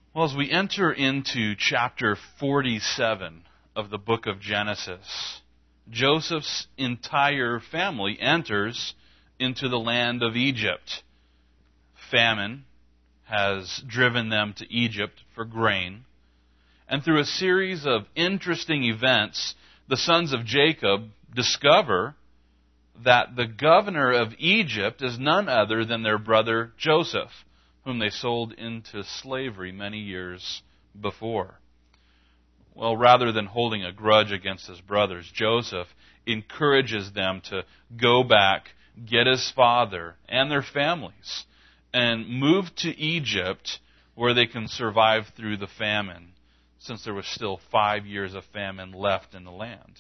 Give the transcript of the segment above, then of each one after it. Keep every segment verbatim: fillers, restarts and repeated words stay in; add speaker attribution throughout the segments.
Speaker 1: Well, as we enter into chapter forty-seven of the book of Genesis, Joseph's entire family enters into the land of Egypt. Famine has driven them to Egypt for grain. And through a series of interesting events, the sons of Jacob discover that the governor of Egypt is none other than their brother Joseph, whom they sold into slavery many years before. Well, rather than holding a grudge against his brothers, Joseph encourages them to go back, get his father and their families, and move to Egypt where they can survive through the famine, since there was still five years of famine left in the land.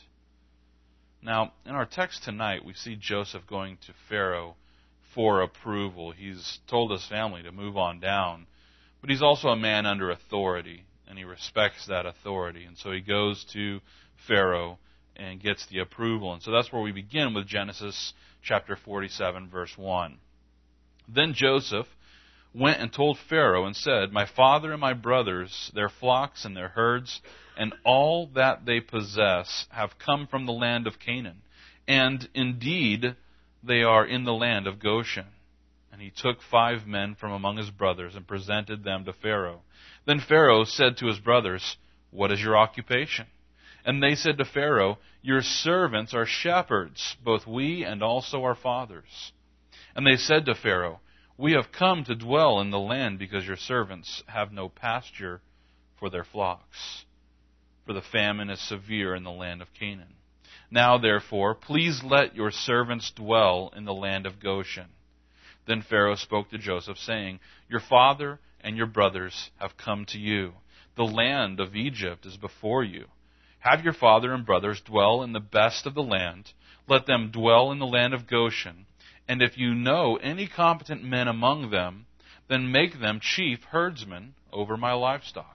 Speaker 1: Now, in our text tonight, we see Joseph going to Pharaoh for approval. He's told his family to move on down, but he's also a man under authority, and he respects that authority. And so he goes to Pharaoh and gets the approval. And so that's where we begin with Genesis chapter forty-seven, verse one. Then Joseph went and told Pharaoh and said, "My father and my brothers, their flocks and their herds, and all that they possess have come from the land of Canaan. And indeed, they are in the land of Goshen." And he took five men from among his brothers and presented them to Pharaoh. Then Pharaoh said to his brothers, "What is your occupation?" And they said to Pharaoh, "Your servants are shepherds, both we and also our fathers." And they said to Pharaoh, "We have come to dwell in the land because your servants have no pasture for their flocks. For the famine is severe in the land of Canaan. Now, therefore, please let your servants dwell in the land of Goshen." Then Pharaoh spoke to Joseph, saying, "Your father and your brothers have come to you. The land of Egypt is before you. Have your father and brothers dwell in the best of the land. Let them dwell in the land of Goshen. And if you know any competent men among them, then make them chief herdsmen over my livestock."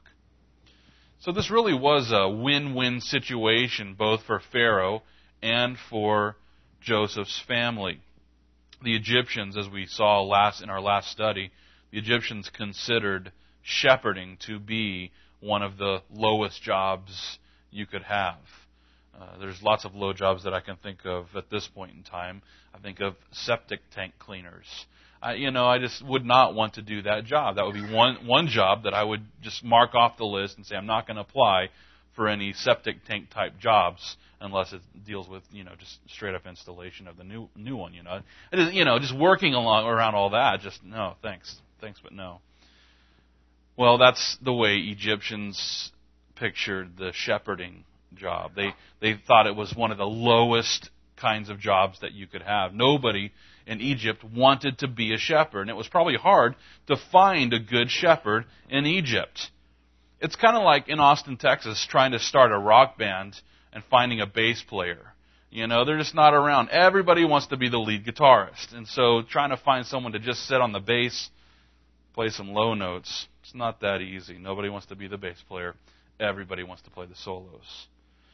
Speaker 1: So this really was a win-win situation, both for Pharaoh and for Joseph's family. The Egyptians, as we saw last in our last study, the Egyptians considered shepherding to be one of the lowest jobs you could have. Uh, there's lots of low jobs that I can think of at this point in time. I think of septic tank cleaners. I, you know, I just would not want to do that job. That would be one one job that I would just mark off the list and say I'm not going to apply for any septic tank type jobs unless it deals with, you know, just straight up installation of the new new one. You know, it is, you know, just working along around all that. Just no, thanks, thanks, but no. Well, that's the way Egyptians pictured the shepherding job. They they thought it was one of the lowest kinds of jobs that you could have. Nobody in Egypt wanted to be a shepherd, and it was probably hard to find a good shepherd in Egypt. It's kind of like in Austin, Texas, trying to start a rock band and finding a bass player. You know, they're just not around. Everybody wants to be the lead guitarist, and so trying to find someone to just sit on the bass, play some low notes, it's not that easy. Nobody wants to be the bass player. Everybody wants to play the solos.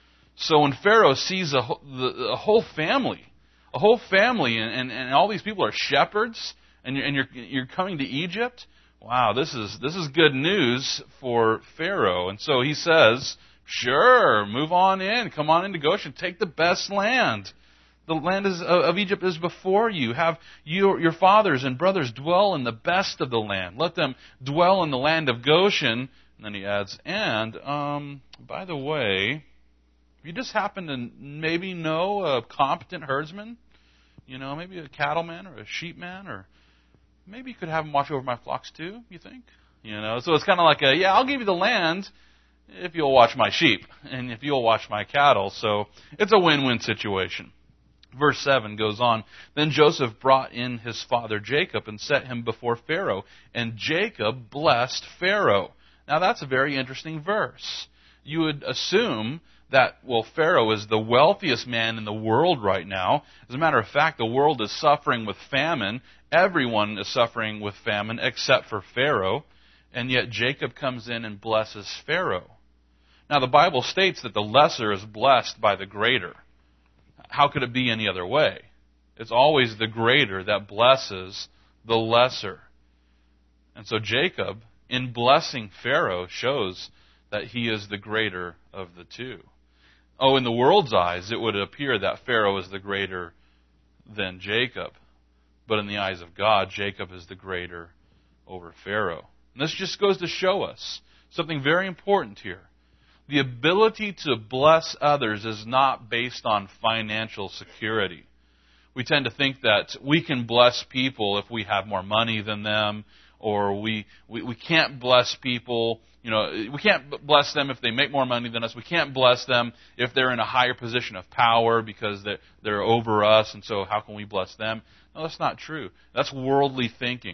Speaker 1: So when Pharaoh sees a, the, a whole family, a whole family, and, and, and all these people are shepherds, and you're, and you're you're coming to Egypt, wow, this is this is good news for Pharaoh. And so he says, "Sure, move on in, come on into Goshen, take the best land. The land is, of Egypt is before you. Have your your fathers and brothers dwell in the best of the land. Let them dwell in the land of Goshen." And then he adds, "And um, by the way, if you just happen to maybe know a competent herdsman, you know, maybe a cattleman or a sheepman, or maybe you could have him watch over my flocks too, you think?" You know, so it's kind of like a, yeah, I'll give you the land if you'll watch my sheep and if you'll watch my cattle. So it's a win-win situation. Verse seven goes on, "Then Joseph brought in his father Jacob and set him before Pharaoh, and Jacob blessed Pharaoh." Now that's a very interesting verse. You would assume that, well, Pharaoh is the wealthiest man in the world right now. As a matter of fact, the world is suffering with famine. Everyone is suffering with famine except for Pharaoh. And yet Jacob comes in and blesses Pharaoh. Now the Bible states that the lesser is blessed by the greater. How could it be any other way? It's always the greater that blesses the lesser. And so Jacob in blessing Pharaoh shows that he is the greater of the two. Oh, in the world's eyes, it would appear that Pharaoh is the greater than Jacob. But in the eyes of God, Jacob is the greater over Pharaoh. And this just goes to show us something very important here. The ability to bless others is not based on financial security. We tend to think that we can bless people if we have more money than them, or we, we, we can't bless people, you know, we can't bless them if they make more money than us. We can't bless them if they're in a higher position of power because they're, they're over us, and so how can we bless them? No, that's not true. That's worldly thinking,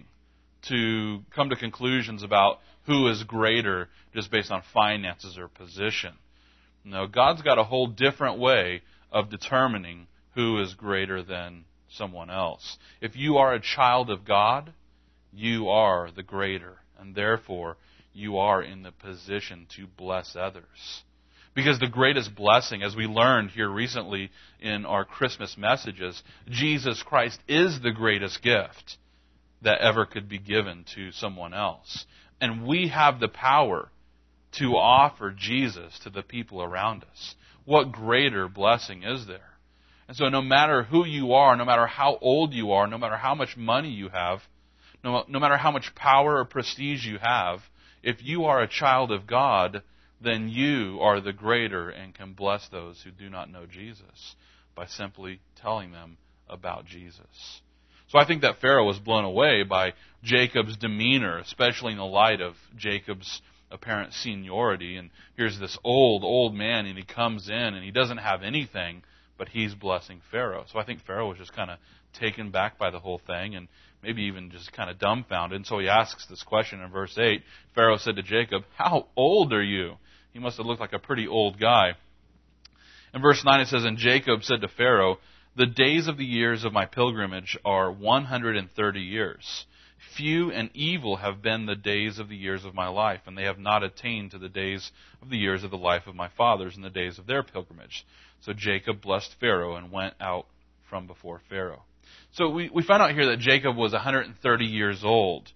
Speaker 1: to come to conclusions about who is greater just based on finances or position. No, God's got a whole different way of determining who is greater than someone else. If you are a child of God, you are the greater, and therefore you are in the position to bless others. Because the greatest blessing, as we learned here recently in our Christmas messages, Jesus Christ is the greatest gift that ever could be given to someone else. And we have the power to offer Jesus to the people around us. What greater blessing is there? And so no matter who you are, no matter how old you are, no matter how much money you have, no, no matter how much power or prestige you have, if you are a child of God, then you are the greater and can bless those who do not know Jesus by simply telling them about Jesus. So I think that Pharaoh was blown away by Jacob's demeanor, especially in the light of Jacob's apparent seniority. And here's this old, old man, and he comes in, and he doesn't have anything, but he's blessing Pharaoh. So I think Pharaoh was just kind of taken back by the whole thing, and maybe even just kind of dumbfounded. And so he asks this question in verse eight. Pharaoh said to Jacob, "How old are you?" He must have looked like a pretty old guy. In verse nine it says, "And Jacob said to Pharaoh, 'The days of the years of my pilgrimage are one hundred thirty years. Few and evil have been the days of the years of my life, and they have not attained to the days of the years of the life of my fathers in the days of their pilgrimage.' So Jacob blessed Pharaoh and went out from before Pharaoh." So we, we find out here that Jacob was one hundred thirty years old.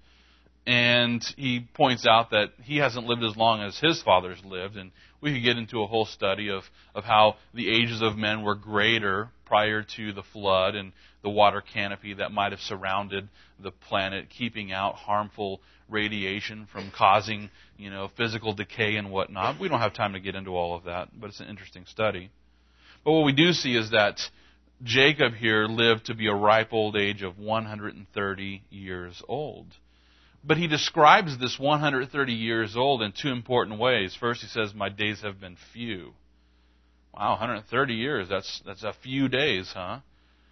Speaker 1: And he points out that he hasn't lived as long as his fathers lived. And we could get into a whole study of, of how the ages of men were greater prior to the flood and the water canopy that might have surrounded the planet, keeping out harmful radiation from causing, you know, physical decay and whatnot. We don't have time to get into all of that, but it's an interesting study. But what we do see is that Jacob here lived to be a ripe old age of one hundred thirty years old. But he describes this one hundred thirty years old in two important ways. First, he says, "My days have been few." Wow, one hundred thirty years, that's that's a few days, huh?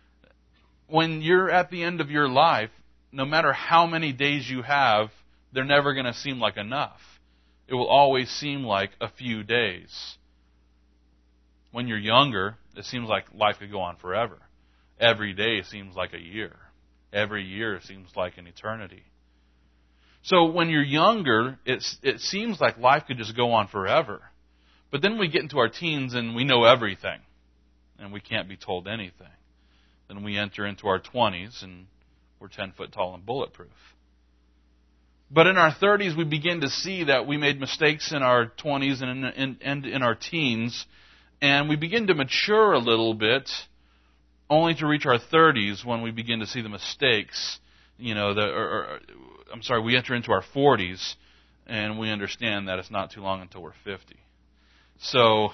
Speaker 1: When you're at the end of your life, no matter how many days you have, they're never going to seem like enough. It will always seem like a few days. When you're younger, it seems like life could go on forever. Every day seems like a year. Every year seems like an eternity. So when you're younger, it's, it seems like life could just go on forever. But then we get into our teens and we know everything. And we can't be told anything. Then we enter into our twenties and we're ten foot tall and bulletproof. But in our thirties, we begin to see that we made mistakes in our twenties and in, in, and in our teens. And we begin to mature a little bit, only to reach our thirties when we begin to see the mistakes. You know, the, or, or, I'm sorry, we enter into our forties, and we understand that it's not too long until we're fifty. So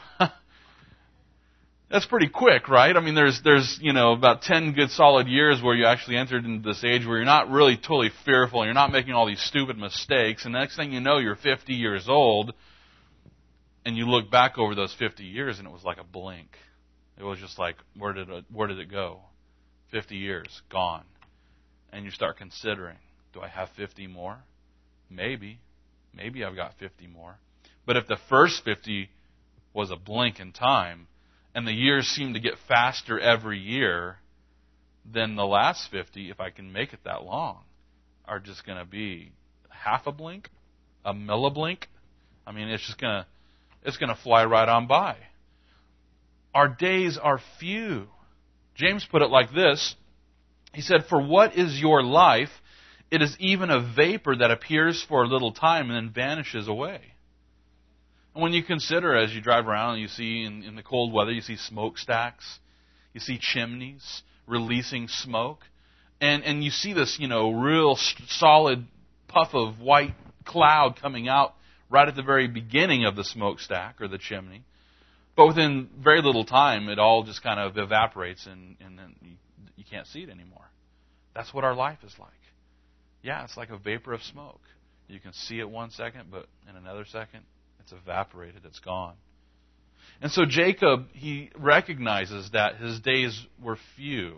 Speaker 1: that's pretty quick, right? I mean, there's there's you know about ten good solid years where you actually entered into this age where you're not really totally fearful, and you're not making all these stupid mistakes. And the next thing you know, you're fifty years old. And you look back over those fifty years, and it was like a blink. It was just like, where did it, where did it go? fifty years, gone. And you start considering, do I have fifty more? Maybe. Maybe I've got fifty more. But if the first fifty was a blink in time, and the years seem to get faster every year, then the last fifty, if I can make it that long, are just going to be half a blink, a milliblink. I mean, it's just going to It's going to fly right on by. Our days are few. James put it like this. He said, "For what is your life? It is even a vapor that appears for a little time and then vanishes away. And when you consider, as you drive around, you see in, in the cold weather, you see smokestacks, you see chimneys releasing smoke, and, and you see this, you know, real solid puff of white cloud coming out right at the very beginning of the smokestack or the chimney. But within very little time, it all just kind of evaporates and, and then you, you can't see it anymore. That's what our life is like. Yeah, it's like a vapor of smoke. You can see it one second, but in another second, it's evaporated. It's gone. And so Jacob, he recognizes that his days were few.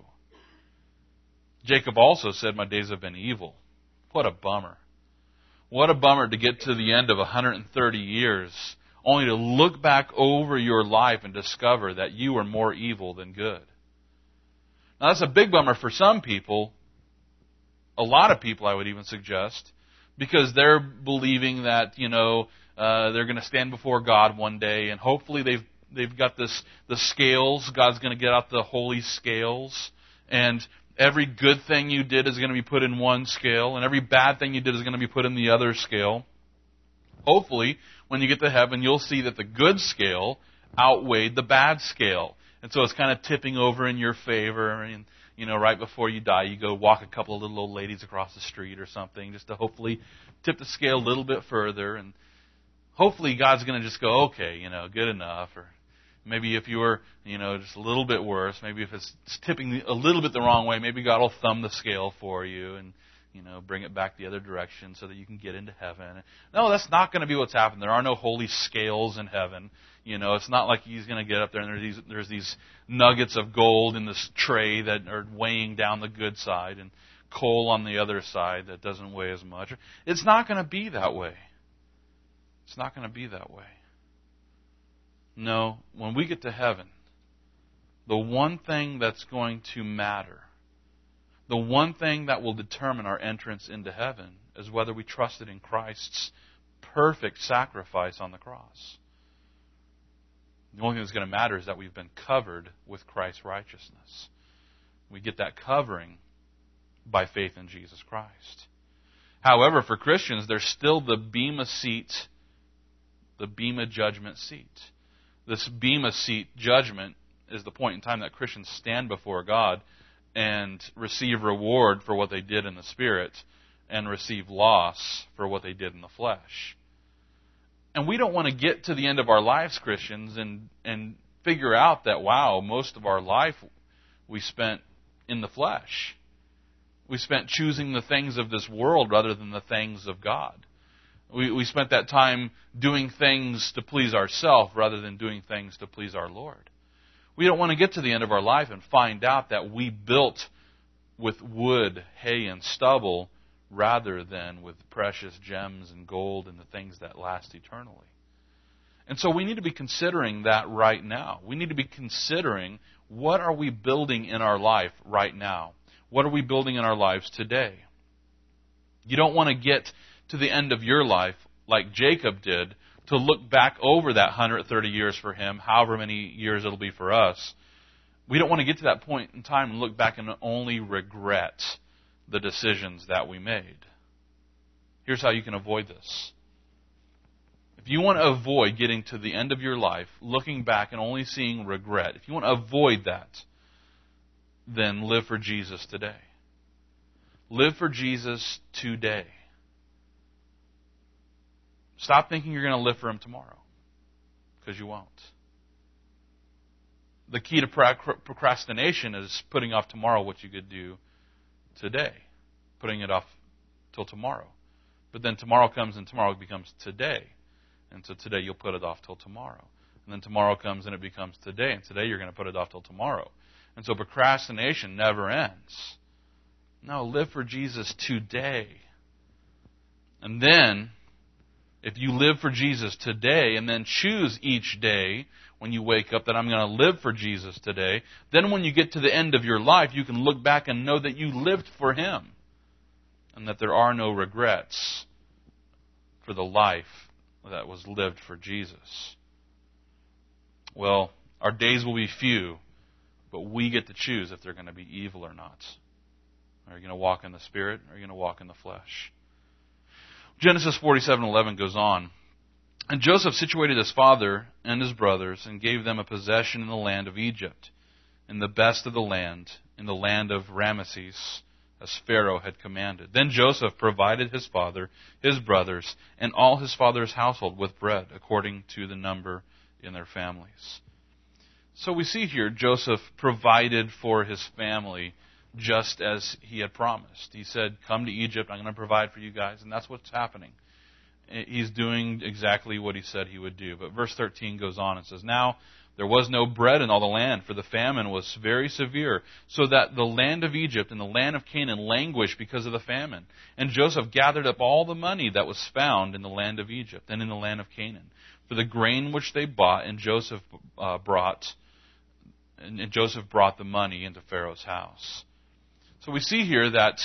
Speaker 1: Jacob also said, my days have been evil. What a bummer. What a bummer to get to the end of one hundred thirty years, only to look back over your life and discover that you were more evil than good. Now that's a big bummer for some people, a lot of people I would even suggest, because they're believing that, you know, uh, they're going to stand before God one day, and hopefully they've they've got this the scales. God's going to get out the holy scales, and every good thing you did is going to be put in one scale, and every bad thing you did is going to be put in the other scale. Hopefully, when you get to heaven, you'll see that the good scale outweighed the bad scale. And so it's kind of tipping over in your favor. And, you know, right before you die, you go walk a couple of little old ladies across the street or something just to hopefully tip the scale a little bit further. And hopefully God's going to just go, okay, you know, good enough. Or maybe if you were, you know, just a little bit worse, maybe if it's tipping a little bit the wrong way, maybe God will thumb the scale for you and, you know, bring it back the other direction so that you can get into heaven. No, that's not going to be what's happening. There are no holy scales in heaven. You know, it's not like he's going to get up there and there's these, there's these nuggets of gold in this tray that are weighing down the good side and coal on the other side that doesn't weigh as much. It's not going to be that way. It's not going to be that way. No, when we get to heaven, the one thing that's going to matter, the one thing that will determine our entrance into heaven is whether we trusted in Christ's perfect sacrifice on the cross. The only thing that's going to matter is that we've been covered with Christ's righteousness. We get that covering by faith in Jesus Christ. However, for Christians, there's still the Bema seat, the Bema judgment seat. This Bema seat judgment is the point in time that Christians stand before God and receive reward for what they did in the Spirit and receive loss for what they did in the flesh. And we don't want to get to the end of our lives, Christians, and, and figure out that, wow, most of our life we spent in the flesh. We spent choosing the things of this world rather than the things of God. We, we spent that time doing things to please ourselves rather than doing things to please our Lord. We don't want to get to the end of our life and find out that we built with wood, hay, and stubble rather than with precious gems and gold and the things that last eternally. And so we need to be considering that right now. We need to be considering, what are we building in our life right now? What are we building in our lives today? You don't want to get to the end of your life like Jacob did, to look back over that one hundred thirty years for him, however many years it'll be for us. We don't want to get to that point in time and look back and only regret the decisions that we made. Here's how you can avoid this. If you want to avoid getting to the end of your life, looking back and only seeing regret, if you want to avoid that, then live for Jesus today. Live for Jesus today. Stop thinking you're going to live for Him tomorrow, because you won't. The key to procrastination is putting off tomorrow what you could do today, putting it off till tomorrow. But then tomorrow comes and tomorrow becomes today. And so today you'll put it off till tomorrow. And then tomorrow comes and it becomes today. And today you're going to put it off till tomorrow. And so procrastination never ends. No, live for Jesus today. And then, if you live for Jesus today and then choose each day when you wake up that I'm going to live for Jesus today, then when you get to the end of your life, you can look back and know that you lived for Him and that there are no regrets for the life that was lived for Jesus. Well, our days will be few, but we get to choose if they're going to be evil or not. Are you going to walk in the Spirit, or are you going to walk in the flesh? Genesis forty-seven eleven goes on. And Joseph situated his father and his brothers and gave them a possession in the land of Egypt, in the best of the land, in the land of Ramesses, as Pharaoh had commanded. Then Joseph provided his father, his brothers, and all his father's household with bread, according to the number in their families. So we see here Joseph provided for his family just as he had promised. He said, come to Egypt, I'm going to provide for you guys, and that's what's happening. He's doing exactly what he said he would do. But verse thirteen goes on and says, now there was no bread in all the land, for the famine was very severe, so that the land of Egypt and the land of Canaan languished because of the famine. And Joseph gathered up all the money that was found in the land of Egypt and in the land of Canaan, for the grain which they bought, and Joseph uh, brought, and Joseph brought the money into Pharaoh's house. So we see here that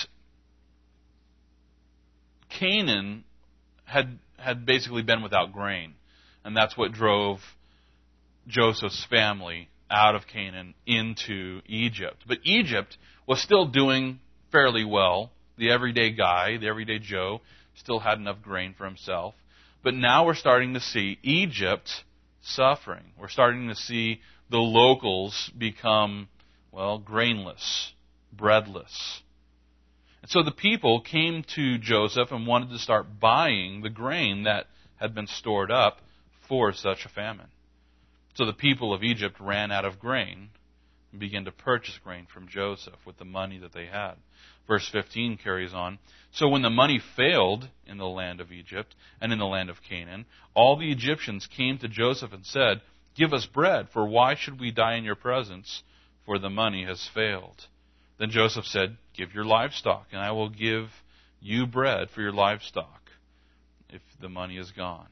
Speaker 1: Canaan had had basically been without grain, and that's what drove Joseph's family out of Canaan into Egypt. But Egypt was still doing fairly well. The everyday guy, the everyday Joe, still had enough grain for himself. But now we're starting to see Egypt suffering. We're starting to see the locals become, well, grainless, breadless. And so the people came to Joseph and wanted to start buying the grain that had been stored up for such a famine. So the people of Egypt ran out of grain and began to purchase grain from Joseph with the money that they had. Verse fifteen carries on. So when the money failed in the land of Egypt and in the land of Canaan, all the Egyptians came to Joseph and said, give us bread, for why should we die in your presence? For the money has failed. Then Joseph said, give your livestock, and I will give you bread for your livestock if the money is gone.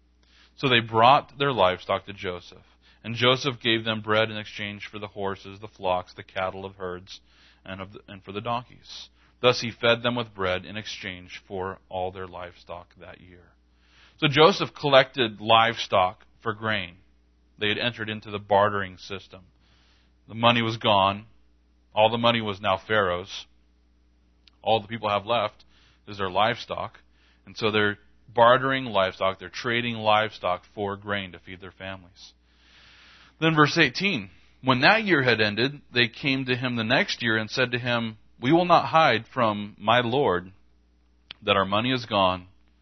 Speaker 1: So they brought their livestock to Joseph, and Joseph gave them bread in exchange for the horses, the flocks, the cattle of herds, and, of the, and for the donkeys. Thus he fed them with bread in exchange for all their livestock that year. So Joseph collected livestock for grain. They had entered into the bartering system. The money was gone. All the money was now Pharaoh's. All the people have left is their livestock. And so they're bartering livestock. They're trading livestock for grain to feed their families. Then verse eighteen. When that year had ended, they came to him the next year and said to him, we will not hide from my Lord that our money is gone.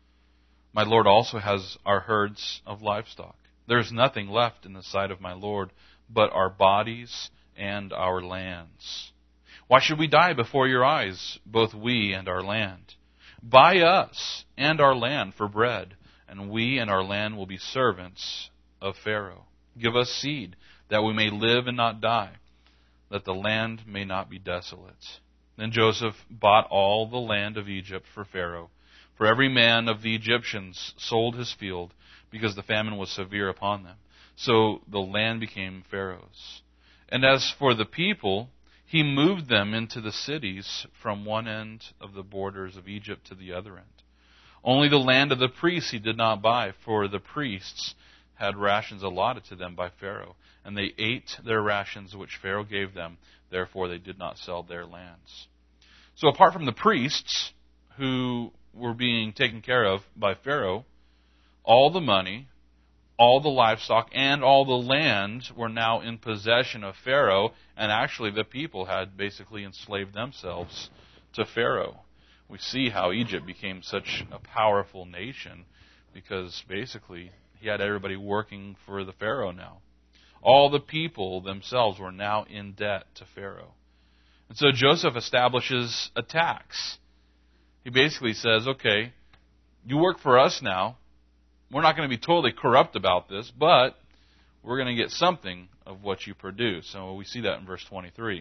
Speaker 1: My Lord also has our herds of livestock. There is nothing left in the sight of my Lord but our bodies and our lands. Why should we die before your eyes, both we and our land? Buy us and our land for bread, and we and our land will be servants of Pharaoh. Give us seed, that we may live and not die, that the land may not be desolate. Then Joseph bought all the land of Egypt for Pharaoh. For every man of the Egyptians sold his field, because the famine was severe upon them. So the land became Pharaoh's. And as for the people, he moved them into the cities from one end of the borders of Egypt to the other end. Only the land of the priests he did not buy, for the priests had rations allotted to them by Pharaoh, and they ate their rations which Pharaoh gave them. Therefore they did not sell their lands. So apart from the priests who were being taken care of by Pharaoh, all the money, all the livestock, and all the land were now in possession of Pharaoh, and actually the people had basically enslaved themselves to Pharaoh. We see how Egypt became such a powerful nation because basically he had everybody working for the Pharaoh now. All the people themselves were now in debt to Pharaoh. And so Joseph establishes a tax. He basically says, okay, you work for us now. We're not going to be totally corrupt about this, but we're going to get something of what you produce. And we see that in verse twenty-three.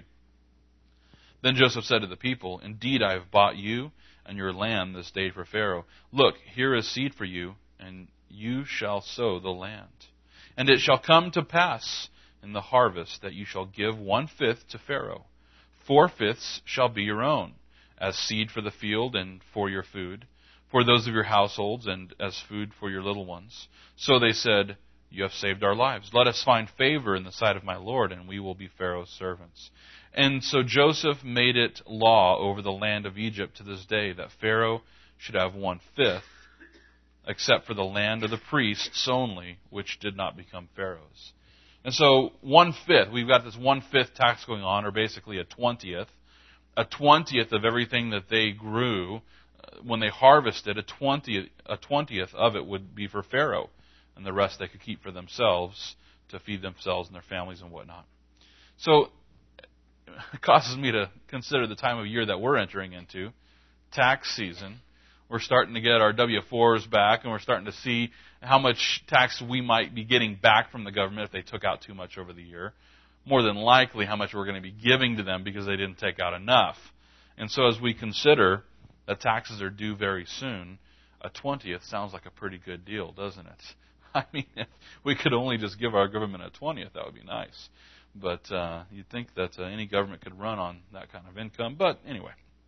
Speaker 1: Then Joseph said to the people, indeed, I have bought you and your land this day for Pharaoh. Look, here is seed for you, and you shall sow the land. And it shall come to pass in the harvest that you shall give one-fifth to Pharaoh. Four-fifths shall be your own, as seed for the field and for your food, for those of your households, and as food for your little ones. So they said, you have saved our lives. Let us find favor in the sight of my Lord, and we will be Pharaoh's servants. And so Joseph made it law over the land of Egypt to this day that Pharaoh should have one-fifth, except for the land of the priests only, which did not become Pharaoh's. And so one-fifth, we've got this one-fifth tax going on, or basically a twentieth. A twentieth of everything that they grew, uh, when they harvested, a twentieth, a twentieth of it would be for Pharaoh, and the rest they could keep for themselves to feed themselves and their families and whatnot. So it causes me to consider the time of year that we're entering into, tax season. We're starting to get our W fours back, and we're starting to see how much tax we might be getting back from the government if they took out too much over the year. More than likely how much we're going to be giving to them because they didn't take out enough. And so as we consider that taxes are due very soon, a twentieth sounds like a pretty good deal, doesn't it? I mean, if we could only just give our government a twentieth, that would be nice. But uh, you'd think that uh, any government could run on that kind of income. But anyway,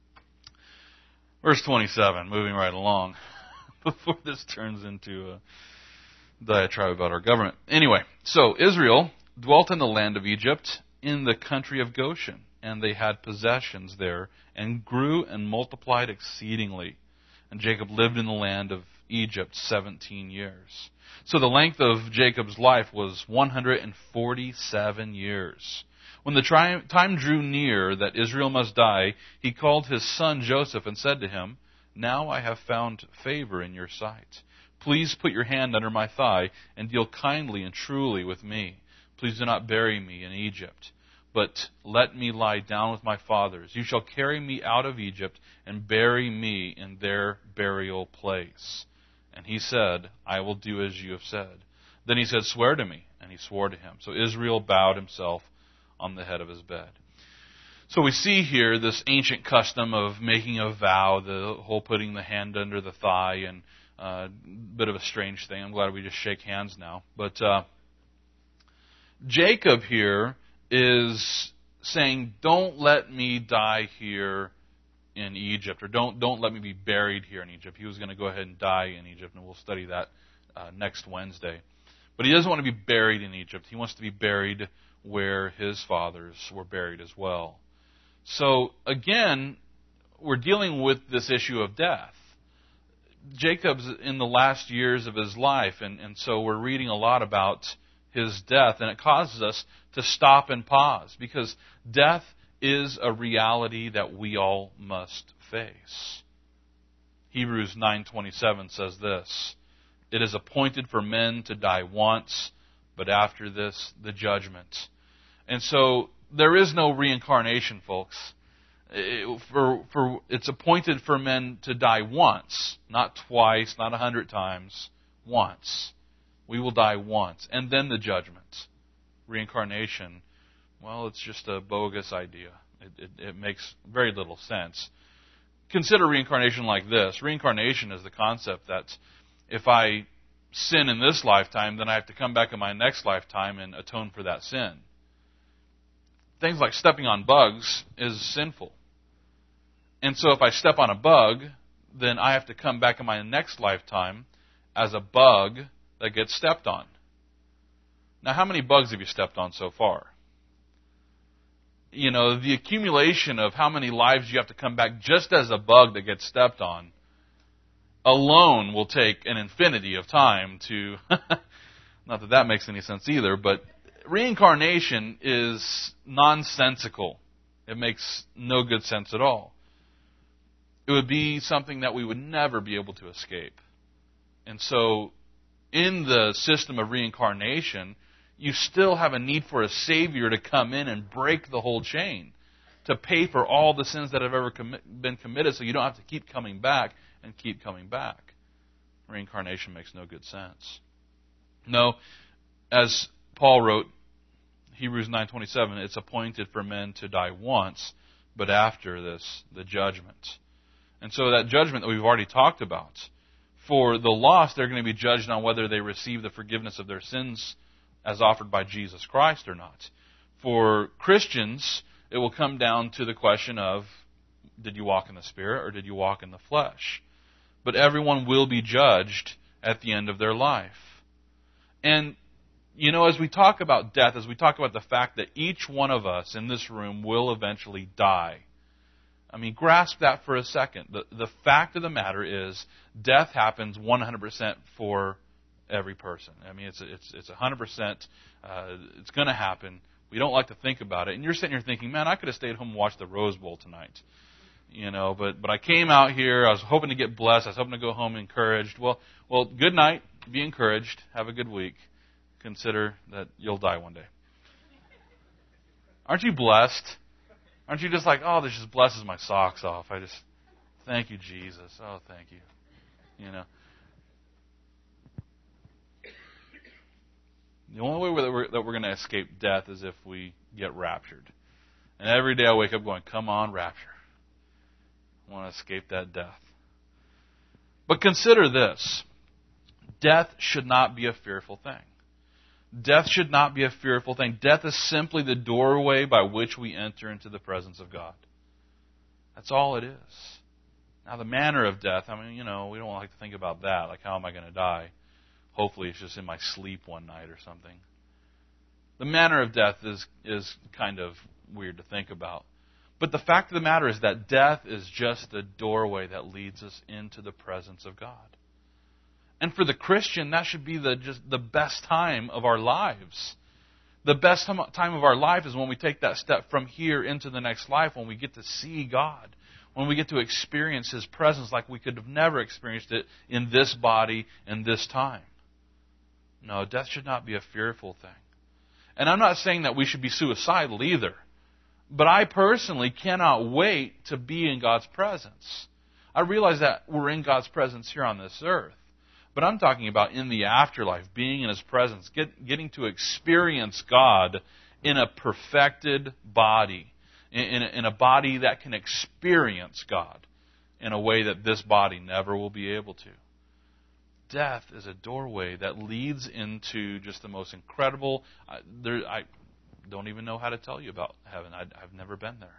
Speaker 1: verse twenty-seven, moving right along, before this turns into a diatribe about our government. Anyway, so Israel dwelt in the land of Egypt, in the country of Goshen, and they had possessions there, and grew and multiplied exceedingly. And Jacob lived in the land of Egypt seventeen years. So the length of Jacob's life was one hundred forty-seven years. When the tri- time drew near that Israel must die, he called his son Joseph and said to him, "Now I have found favor in your sight. Please put your hand under my thigh and deal kindly and truly with me. Please do not bury me in Egypt, but let me lie down with my fathers. You shall carry me out of Egypt and bury me in their burial place." And he said, "I will do as you have said." Then he said, "Swear to me." And he swore to him. So Israel bowed himself on the head of his bed. So we see here this ancient custom of making a vow, the whole putting the hand under the thigh, and a uh, bit of a strange thing. I'm glad we just shake hands now. But uh, Jacob here is saying, don't let me die here in Egypt, or don't don't let me be buried here in Egypt. He was going to go ahead and die in Egypt, and we'll study that uh, next Wednesday. But he doesn't want to be buried in Egypt. He wants to be buried where his fathers were buried as well. So again, we're dealing with this issue of death. Jacob's in the last years of his life, and, and so we're reading a lot about his death, and it causes us to stop and pause, because death is a reality that we all must face. Hebrews nine twenty-seven says this, "It is appointed for men to die once, but after this, the judgment." And so there is no reincarnation, folks. It, for, for, it's appointed for men to die once, not twice, not a hundred times, once. We will die once, and then the judgment. Reincarnation, well, it's just a bogus idea. It, it, it makes very little sense. Consider reincarnation like this. Reincarnation is the concept that if I sin in this lifetime, then I have to come back in my next lifetime and atone for that sin. Things like stepping on bugs is sinful. And so if I step on a bug, then I have to come back in my next lifetime as a bug that gets stepped on. Now, how many bugs have you stepped on so far? You know, the accumulation of how many lives you have to come back just as a bug that gets stepped on alone will take an infinity of time to... Not that that makes any sense either, but reincarnation is nonsensical. It makes no good sense at all. It would be something that we would never be able to escape. And so, in the system of reincarnation, you still have a need for a Savior to come in and break the whole chain, to pay for all the sins that have ever commi- been committed, so you don't have to keep coming back and keep coming back. Reincarnation makes no good sense. No, as Paul wrote, Hebrews nine twenty-seven, it's appointed for men to die once, but after this, the judgment. And so that judgment that we've already talked about, for the lost, they're going to be judged on whether they receive the forgiveness of their sins as offered by Jesus Christ or not. For Christians, it will come down to the question of, did you walk in the Spirit or did you walk in the flesh? But everyone will be judged at the end of their life. And You know, as we talk about death, as we talk about the fact that each one of us in this room will eventually die, I mean, grasp that for a second. The, the fact of the matter is, death happens one hundred percent for every person. I mean, it's it's it's one hundred percent. Uh, it's going to happen. We don't like to think about it. And you're sitting here thinking, man, I could have stayed home and watched the Rose Bowl tonight. You know, but but I came out here. I was hoping to get blessed. I was hoping to go home encouraged. Well, well, good night. Be encouraged. Have a good week. Consider that you'll die one day. Aren't you blessed? Aren't you just like, oh, this just blesses my socks off. I just, thank you, Jesus. Oh, thank you. You know. The only way that we're, that we're going to escape death is if we get raptured. And every day I wake up going, come on, rapture. I want to escape that death. But consider this. Death should not be a fearful thing. Death should not be a fearful thing. Death is simply the doorway by which we enter into the presence of God. That's all it is. Now, the manner of death, I mean, you know, we don't like to think about that. Like, how am I going to die? Hopefully it's just in my sleep one night or something. The manner of death is, is kind of weird to think about. But the fact of the matter is that death is just the doorway that leads us into the presence of God. And for the Christian, that should be the just the best time of our lives. The best time of our life is when we take that step from here into the next life, when we get to see God, when we get to experience His presence like we could have never experienced it in this body and this time. No, death should not be a fearful thing. And I'm not saying that we should be suicidal either. But I personally cannot wait to be in God's presence. I realize that we're in God's presence here on this earth. But I'm talking about in the afterlife, being in His presence, get, getting to experience God in a perfected body, in, in, a, in a body that can experience God in a way that this body never will be able to. Death is a doorway that leads into just the most incredible. Uh, there, I don't even know how to tell you about heaven. I, I've never been there.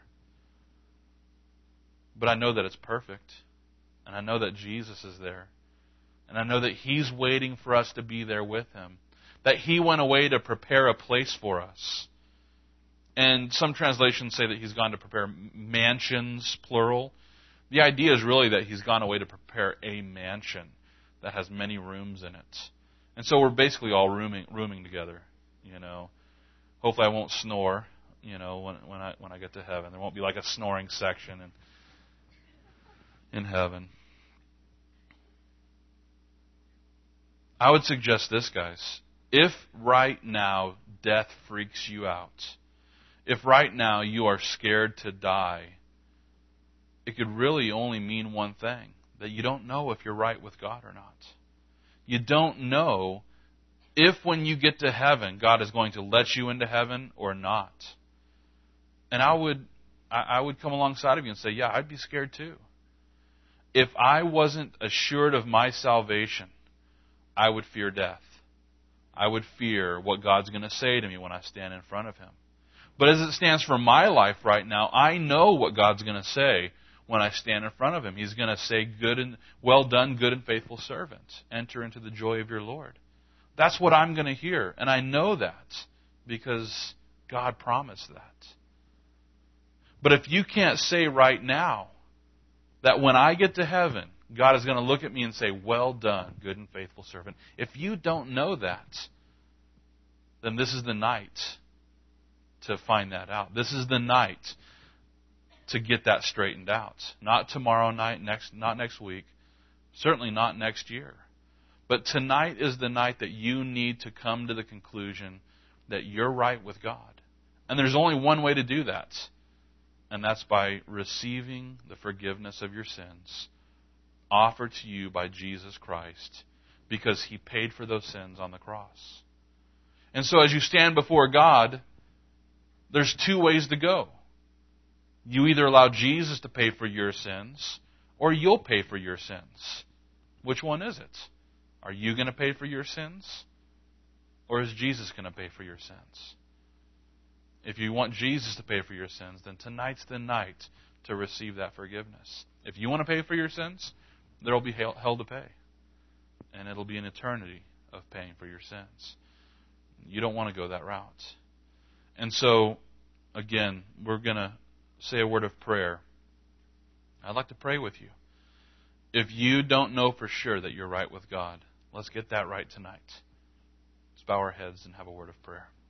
Speaker 1: But I know that it's perfect, and I know that Jesus is there. And I know that He's waiting for us to be there with Him. That He went away to prepare a place for us. And some translations say that He's gone to prepare mansions, plural. The idea is really that He's gone away to prepare a mansion that has many rooms in it. And so we're basically all rooming rooming together, you know. Hopefully I won't snore, you know, when when I when I get to heaven. There won't be like a snoring section in in heaven. I would suggest this, guys. If right now death freaks you out, if right now you are scared to die, it could really only mean one thing, that you don't know if you're right with God or not. You don't know if when you get to heaven, God is going to let you into heaven or not. And I would, I would come alongside of you and say, yeah, I'd be scared too. If I wasn't assured of my salvation, I would fear death. I would fear what God's going to say to me when I stand in front of Him. But as it stands for my life right now, I know what God's going to say when I stand in front of Him. He's going to say, "Good and well done, good and faithful servant. Enter into the joy of your Lord." That's what I'm going to hear, and I know that because God promised that. But if you can't say right now that when I get to heaven, God is going to look at me and say, "Well done, good and faithful servant." If you don't know that, then this is the night to find that out. This is the night to get that straightened out. Not tomorrow night, next, not next week, certainly not next year. But tonight is the night that you need to come to the conclusion that you're right with God. And there's only one way to do that, and that's by receiving the forgiveness of your sins offered to you by Jesus Christ, because He paid for those sins on the cross. And so as you stand before God, there's two ways to go. You either allow Jesus to pay for your sins, or you'll pay for your sins. Which one is it? Are you going to pay for your sins, or is Jesus going to pay for your sins? If you want Jesus to pay for your sins, then tonight's the night to receive that forgiveness. If you want to pay for your sins, there will be hell to pay. And it'll be an eternity of paying for your sins. You don't want to go that route. And so, again, we're going to say a word of prayer. I'd like to pray with you. If you don't know for sure that you're right with God, let's get that right tonight. Let's bow our heads and have a word of prayer.